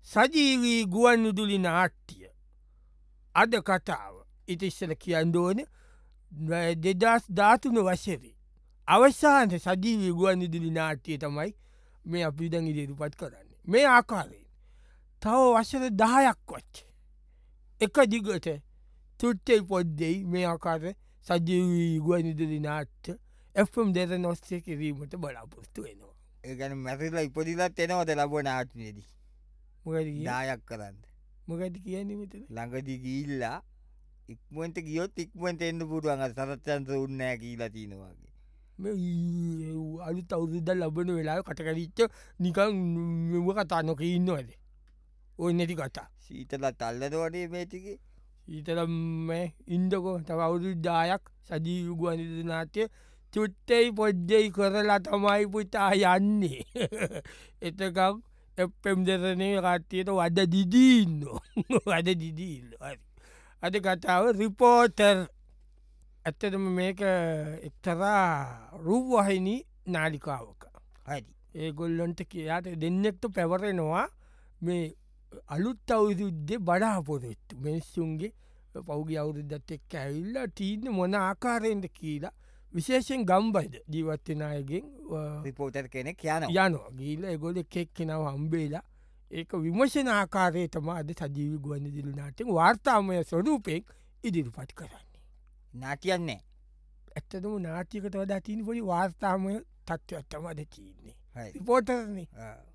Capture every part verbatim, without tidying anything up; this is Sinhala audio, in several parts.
සජීවී ගුවන් විදුලි නාට්‍ය අද කතාව ඉතිස්සල කියන්දෝන දෙදස් ධාතුන වශරි. අවසාන්ත සජීවී ගුවන් විදුලි නාට්‍යය තමයි මේ අපි දැන් ඉදිරිපත් කරන්නේ. මේ ආකාරයෙන් තව වශර දහයක් වච්ච. එක දිගට තුට්ටෙයි පොද්දෙයි මේ ආකාර සජීවී ගුවන් විදුලි නාට්‍ය එම් දෙර නොස්සේ කිරීමට බලාපොරත්තු වෙනවා. ඒගැන මැසිලා ඉපදිලත් එනවද ලබ නාටනේදී මොකද දායක් කරන්න මොකද කියන්නේ මෙතන? ළඟදි ගිල්ලා ඉක්මට ගියොත් ඉක්මට එන්න පුරුවන් සරත්යන්ත උන්නෑ කියීලා තිනවාගේ මේ අලුත් අවුරුද්ද ලබන වෙලා කටකරිච්ච නිකං මෙම කතා නොක ඉන්නවද ඔය නැති කතා සීතලත් අල්ලද වඩේ මේටිකේ ඊතරම් ඉන්දකෝ තව අවුරුද්දායක් සජීවිගුවන් නාට්‍ය චුට්ටෙයි පොද්ජෙයි කරලා තමයි පුතා යන්නේ එතකම් එප්පෙම් දෙරනේ කට්ටියට වඩ දිදීන්න වඩ දිදීන්න අද කතාව රිපෝටර් ඇත්තටම මේක එක්තරා රුව්වහිනි නාලිකාවක හරි ඒගොල්ලොන්ට කියයාට දෙන්නෙක්ට පැවරෙනවා මේ අලුත් අවුරුද්දේ බඩාපොරොත්තු මිනිස්සුන්ගේ පෞගි අවුරුද්දත් එක්ක ඇවිල්ල තීන්න මොන ආකාරයෙන්ට කියලා විශේෂෙන් ගම්බයිද ජීවත්වෙනයගෙන් රිපෝටර් කෙනෙක් යන යනවා ගීල එගොල එකෙක් කෙනව හම්බේලා ඒක විමශන ආකාරය තම අද සජීවි ගුවන් දිලුනාටෙන් වාර්තාමය ස්වරූපයෙන් ඉදිරිපත් කරන්නේ. නාටියන්නේ ඇත්තතම නාටිකට වඩා තිීන පොඩි වාර්තාමය තත්ත්වත්තම අද තියන්නේ රිපෝටර්න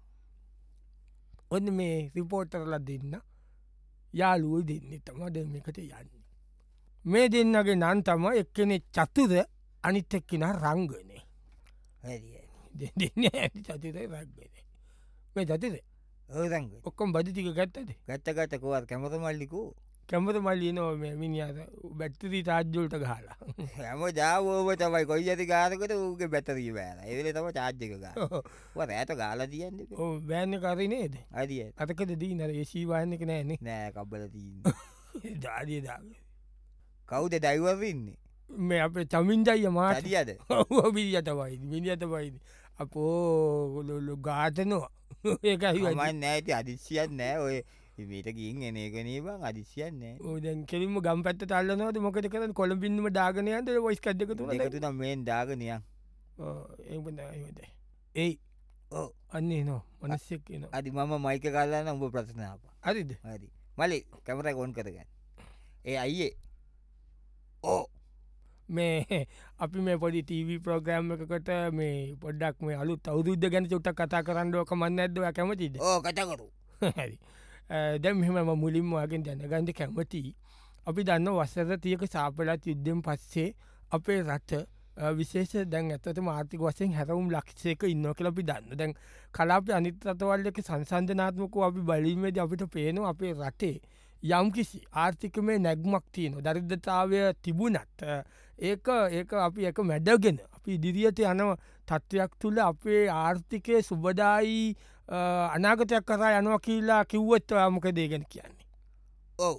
ඔන්න මේ රිපෝටර්ල දෙන්න යාලුව දෙන්න තම දෙමකට යන්න. මේ දෙන්නගේ නන් තම එක්කනෙ චතුර අනිත් එක්කෙන රංගනේ දෙන්න ඇති චතුර රක්ගෙන මේ චතුර ඕරංග ඔක්කොම් බදිතික ගත්තද ගත්තගතකවත් කැමත මල්ලිකෝ කැමත මල්ලිය නෝ මේ මිනිියද බැත්තරී තාජ්ජොල්ට ගහලා හැම ජාවෝව තමයි කොයි ඇති ගානකට ඌගේ බැතරී බෑන ඒවල තම චාජ්‍යක ග ඇත ගාල තියන්න බෑන්න කරනේද අදිය අතකද දී නර ඒශීවායන්නක නෑනෙ නෑ කබල තිීන්න ජාදිය දාග කවුද දයිවරන්නේ මේ අපේ චමින්ජය මා අදියද බිරිිය තවයි මිනිියත පයිද අපෝ ගාතනවා ඒකයි මයි නෑති අදිසියත් නෑ ඔය මීට ගින් එන එකනීබං අදිසියන්නේ දැන් කෙලින්ම ගම් පැත්ත තල්ලනවද මොකද කර කොළඹින්නම දාගනයන්ද වයිස් කදක එකතු නම් මේෙන් දාගනයක් ඒ ඒයි ඕ අන්නේ නෝ මනස්සෙක් න අදි මම මයික කාලන්න උඹ ප්‍රශ්නාව අරිද හරි මලි කැමර ගොන් කරගන්න ඒ අයියේ ඕ මේ අපි මේ පොඩි ටීවී ප්‍රෝග්‍රෑම් එකකට මේ පොඩ්ඩක් මේ අලු තවදුද්ද ගැන චුට්ට කතා කරන්නඩුවක මන්න ඇදව කැමතිද ඕ කතකරු හරි දැම් මෙහම මුලින්ම වගෙන් දැනගන්ධ කැමති අපි දන්න වසර තියක සාපලත් යුද්ධෙන් පස්සේ අපේ රට විශේෂ දැන් ඇතට මාර්ථික වසයෙන් හැරවුම් ලක්ෂයක ඉන්න කියලපි දන්න දැන් කලාප අනිත් රතවල්ලක සංසන්ධනාත්මක අපි බලීමේද අපිට පේනවා අපේ රටේ යම් කිසි ආර්ථික මේ නැග්මක් තියන දරිද්ධතාවය තිබුණත් ඒක ඒක අපි එක මැඩගෙන අපි ඉදිරියට යනව තත්ත්වයක් තුළ අපේ ආර්ථිකය සුබදායි අනාගතයක් කරා යනවා කියලා කිව්වොත් මොක දේගෙන කියන්නේ ඔව්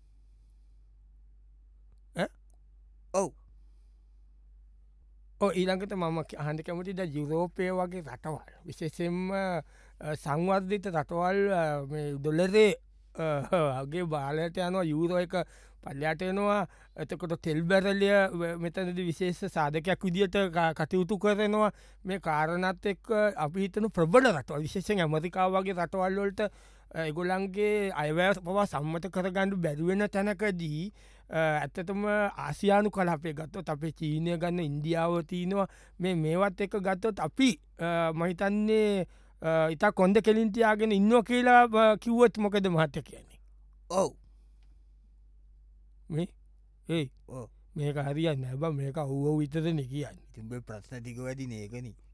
ඔව් ඕ ඊළඟට මම අහන්ඩ කැමතිද යුරෝපය වගේ රටවල් විශේෂෙන්ම සංවර්ධිත රටවල් දොල්ලරේ ගේ බාලයට යනවා යුරෝ එක පල්ලයට එනවා එතකොට තෙල් බැරලිය මෙතනද විශේෂ සාධකයක් විදිට කටයුතු කරනවා මේ කාරණත් එක් අපි හිතනු ප්‍රබල රටවල් විශේෂෙන් ඇමරිකාවගේ රටවල්ලොල්ට එගොලන්ගේ අයවැස් පවා සම්මත කරගණ්ඩු බැරුවෙන තැනකදී ඇත්තතම ආසියානු කලාපේ ගත්තොත් අපේ චීනය ගන්න ඉන්දියාව තියනවා මේ මේවත් එක ගත්තොත් අපි මහිතන්නේ ඉතා කොන්ද කෙලින්තියාගෙන ඉන්න කියලා කිව්වොත් මොකද මහත්ත කියන්නේ ඔව් මේ ඒ මේක හරියන්න ඇබ මේක ඔව්ව විතරන කියන්න තිබ ප්‍රශ්න ටික වැඩි ඒකන